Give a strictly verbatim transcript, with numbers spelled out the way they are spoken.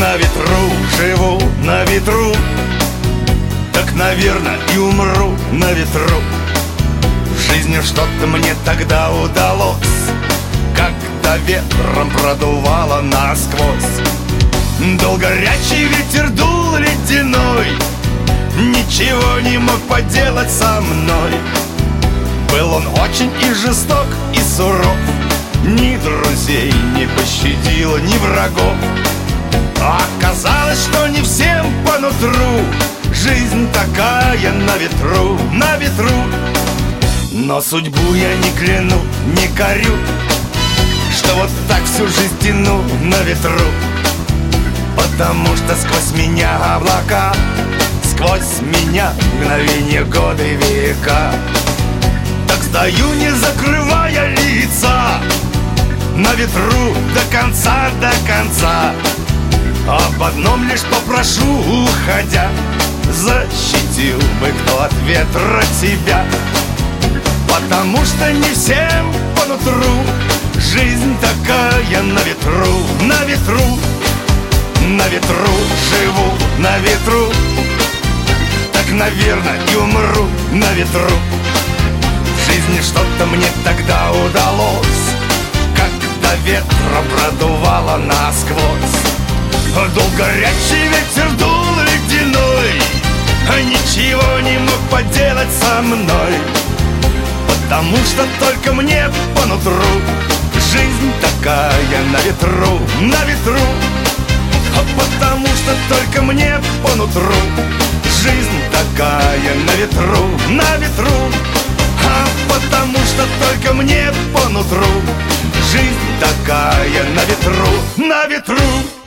На ветру живу, на ветру, так, наверное, и умру на ветру. В жизни что-то мне тогда удалось, когда ветром продувало насквозь. Дул горячий ветер, дул ледяной, ничего не мог поделать со мной. Был он очень и жесток, и суров, ни друзей не пощадил, ни врагов. Оказалось, что не всем по нутру жизнь такая на ветру, на ветру. Но судьбу я не кляну, не корю, что вот так всю жизнь тяну на ветру. Потому что сквозь меня облака, сквозь меня мгновенья, годы, века. Так стою, не закрывая лица, на ветру до конца, до конца. Об одном лишь попрошу, уходя, защитил бы кто от ветра тебя. Потому что не всем по нутру жизнь такая на ветру, на ветру. На ветру живу, на ветру, так, наверное, и умру на ветру. В жизни что-то мне тогда удалось, когда ветром продувало насквозь. Дул горячий ветер, дул ледяной, ничего не мог поделать со мной. Потому что только мне по нутру жизнь такая на ветру, на ветру. Потому что только мне по нутру жизнь такая на ветру, на ветру. А потому что только мне по нутру жизнь такая на ветру, на ветру.